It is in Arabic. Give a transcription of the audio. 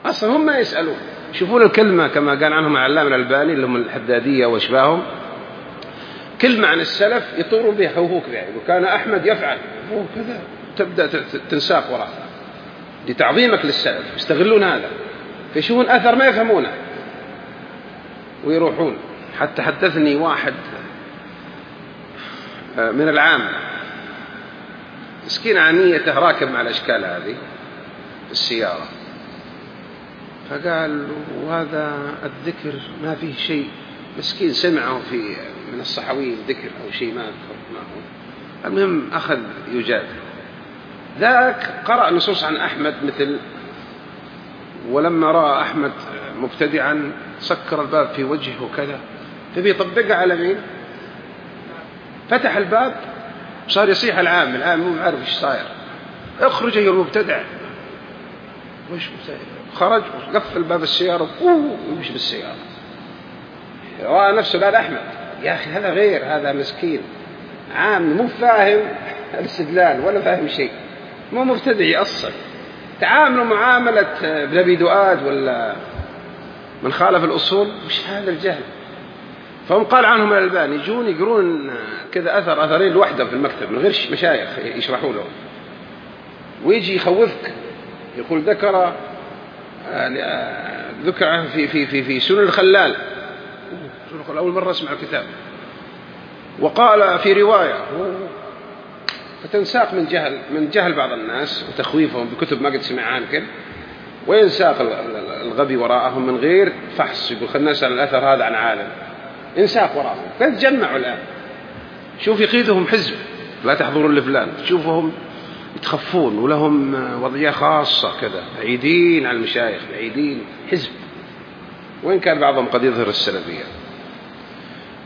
أصلا هم ما يسألون. يشوفون الكلمة كما قال عنهم العلامة الألباني اللي هم الحدادية وأشباههم، كلمة عن السلف يطورون بها خوفوك بها، وكان أحمد يفعل كذا، تبدأ تنساق وراء لتعظيمك للسلف. يستغلون هذا، فيشوفون أثر ما يفهمونه ويروحون. حتى حدثني واحد من العام مسكين عنيته راكب مع الأشكال هذه السيارة، فقال وهذا الذكر ما فيه شيء، مسكين سمعه في من الصحويين ذكر أو شيء ما أذكر ما هو. المهم أخذ يجادل. ذاك قرأ نصوص عن أحمد مثل ولما رأى أحمد مبتدعا سكر الباب في وجهه وكذا، فبي يطبقها على مين؟ فتح الباب صار يصيح العام مو عارف ايش صاير، اخرج يا المبتدع. وش مبتدع؟ خرج وقفل باب السيارة ويمشي بالسيارة. رأى نفسه قال أحمد يا أخي هذا غير، هذا مسكين عام مو فاهم الاستدلال ولا فاهم شيء، مو مبتدع يأصل. تعاملوا معاملة ابن أبي دؤاد ولا من خالف الأصول، وش هذا الجهل؟ فهم قال عنهم الألباني يجون يقرون كذا أثرين لوحده في المكتب من غير مشايخ يشرحوا له، ويجي يخوفك يقول ذكر في سنن الخلال، أول مرة أسمع الكتاب، وقال في رواية، فتنساق من جهل بعض الناس وتخويفهم بكتب ما قد سمع عنك، وينساق الغبي وراءهم من غير فحص. يقول خلنا نسأل الأثر هذا عن عالم، انساق وراءهم. فتجمعوا الآن شوف يقيدهم حزب لا تحضروا لفلان، تشوفهم يتخفون ولهم وضعية خاصة كذا، بعيدين عن المشايخ، بعيدين حزب، وإن كان بعضهم قد يظهر السلفية.